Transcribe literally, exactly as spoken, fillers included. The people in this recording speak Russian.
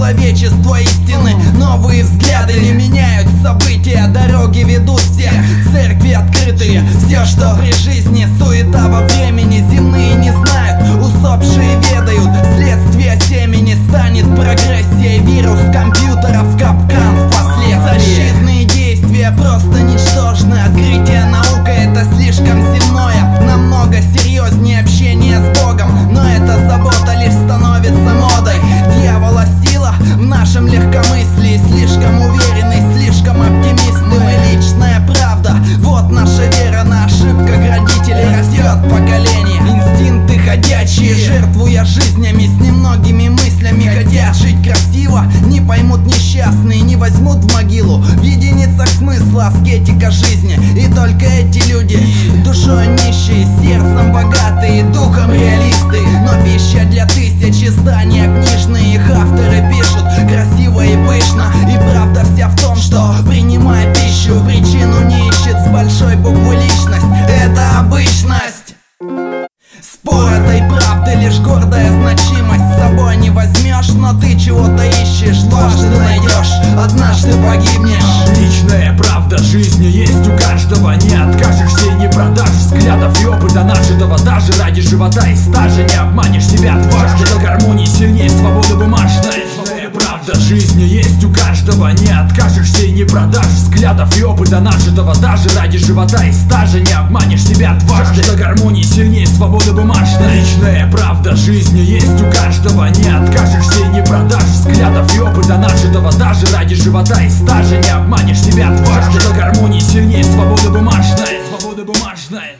человечества истины. Новые взгляды не меняют события, дороги ведут всех, церкви открытые. Все, что при жизни, суета во времени, земные не знают, усопшие ведают. Следствие семени станет прогрессия, вирус компьютеров, капкан впоследствии. Защитные действия просто ничтожны, открытие наука это слишком земное. Намного серьезнее общение с Богом, но эта забота лишь становится модой. Дьявола сила в нашем легкомыслии, слишком уверенный, слишком оптимисты. Мы личная правда, вот наша вера, на ошибках родителей растет поколение. Инстинкты ходячие, жертвуя жизнями, с немногими мыслями хотят жить красиво. Не поймут несчастные, не возьмут в могилу. В единицах смысла аскетика жизни, и только эти люди душой нищие, сердцем богатые, духом реалисты. Но пища для тысяч изданий книжные, их авторы пишут красиво и пышно. И правда вся в том, что принимая пищу, причину не ищет с большой буквы личность. Это обычность. Спор этой правды лишь гордая значимость. С собой не возьмешь, но ты чего-то ищешь, дважды найдешь, однажды погибнешь. Личная правда жизни есть у каждого, не откажешься и не продашь взглядов и опыта нажитого. Даже ради живота и стажа не обманешь себя дважды. До гармонии сильнее свободы бумажной. Личная правда жизни есть у каждого, не откажешься и не продашь взглядов и опыта нажитого. Даже ради живота и стажа не обманешь себя дважды. До гармонии сильнее свободы бумажной. Личная правда жизни есть у каждого, не откажешься и не продашь взглядов и опыта нажитого. Даже ради живота и стажа не обманешь себя дважды. До гармонии сильнее свободы бумажной. Свободы бумажной.